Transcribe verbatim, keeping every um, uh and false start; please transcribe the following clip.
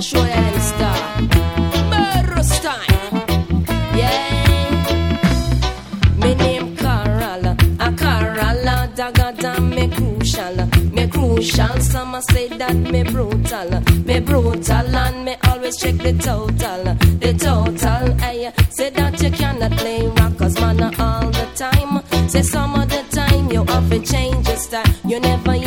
show you any star. Murderous time. Yeah. Me name Carol, a Carol, dagger damn me crucial. Me crucial, some a say that me brutal. Me brutal and me always check the total. The total, ay, say that you cannot play rockers, man, all the time. Say some of the time you have to change your style. You never